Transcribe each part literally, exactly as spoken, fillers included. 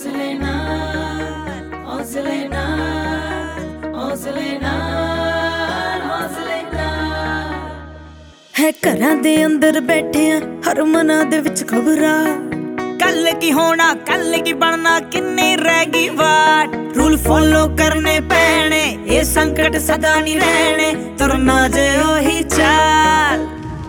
हौसले नाल हौसले नाल हौसले नाल हौसले नाल है घरां दे अंदर बैठे आ हर मना दे विच खबरां कल की होना कल की बनना किन्नी रह गई वाट रूल फॉलो करने पैने ये संकट सदा नहीं रहने तुरना जे ओही चाल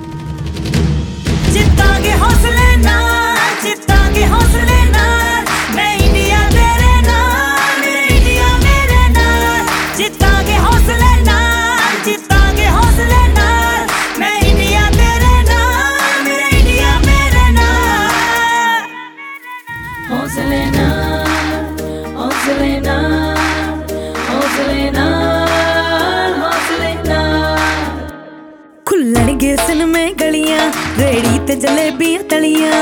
जितांगे हौसले नाल जितांगे हौसले नाल मैं इंडिया तेरे नाल मेरे इंडिया मेरे नाल जितांगे हौसले नाल जितांगे हौसले नाल मैं इंडिया तेरे नाल मेरे इंडिया मेरे नाल हौसले नाल हौसले नाल हौसले नाल हौसले नाल खुलणगे सिनमे गलियां रेड़ी ते जलेबियां तलियां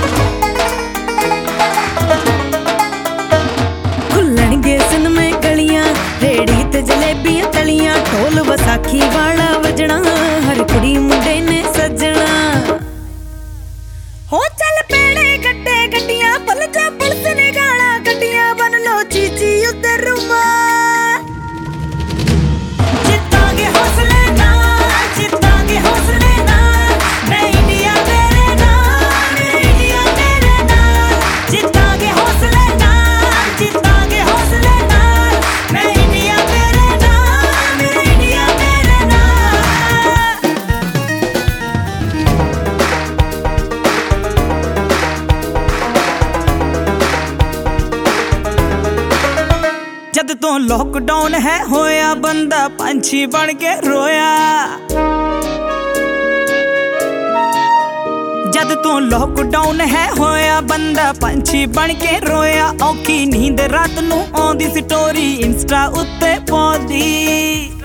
खुलणगे सिनमे गलियां रेड़ी ते जलेबियां तलियां ढोल वसाखी वाला वजना हर कुड़ी मुंडे ने सजना हो चल पेड़े गड्डे गड्डियां पल जा पुलिस ने गाला गड्डियां बन लो चीची उधर रुमा जितांगे हौसले नाल जितांगे हौसले नाल मैं इंडिया तेरे नाल मेरे इंडिया मेरे नाल जितांगे हौसले नाल जितांगे हौसले नाल मैं इंडिया तेरे नाल मेरे इंडिया मेरे नाल जद तो लॉकडाउन है होया बंदा पंछी बन के रोया जद तो लॉकडाउन है होया बंदा पंछी बन के रोया औखी नींद रात नू आंदी स्टोरी इंस्टा उत्ते पाउंदी